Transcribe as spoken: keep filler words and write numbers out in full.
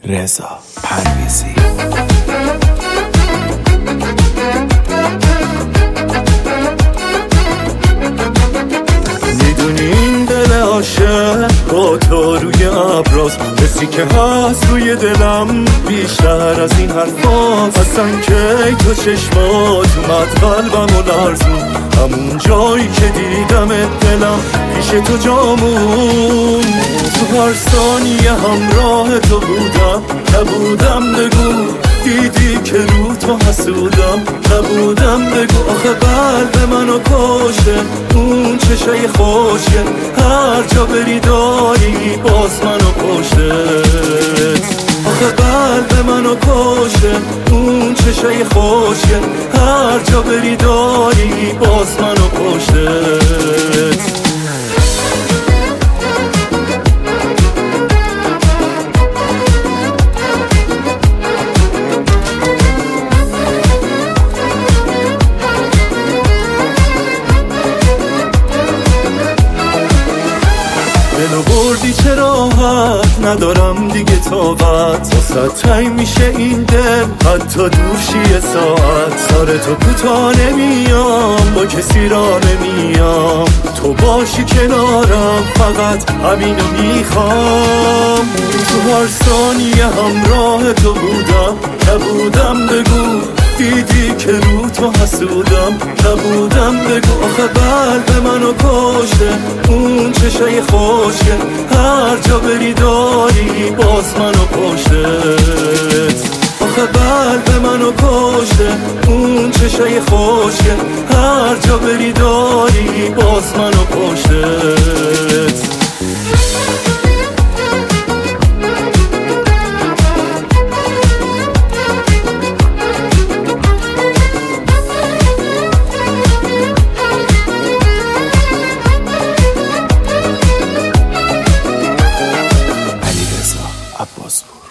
رضا پرویزی. میدونی این دل عاشق با تو روی ابراز، کسی که هست روی دلم بیشتر از این حرفاست. اصلا که تو چشمات اومد قلبم و لرزون، همون جایی که دیدم دلم پیش تو جامون. تو هر ثانیه همراه تو بودم، نبودم بگو دیدی که رو تو حسودم، نبودم بگو آخه قلب منو کشه اون چشای خوشه، هر جا بری داری باز منو پشتت. آخه قلب منو کشه اون چشای خوشه، هر جا بری داری باز منو پشتت. دلو بردی چه راحت، ندارم دیگه طاقت واسه تنگ میشه این دل، حتی دوشی یه ساعت. سر تو کوتاه نمیام، با کسی را نمیام، تو باشی کنارم فقط همینو میخوام. تو هر ثانیه همراه تو بودم، نبودم بگو دیدی که رو تو حسودم، نبودم بگو آخه قلب منو کشه اون چشای خوشه، هر جا بری داری باز منو پشتت. آخه قلب منو کشه اون چشای خوشه، هر جا بری داری باز منو پشتت. عباس بود.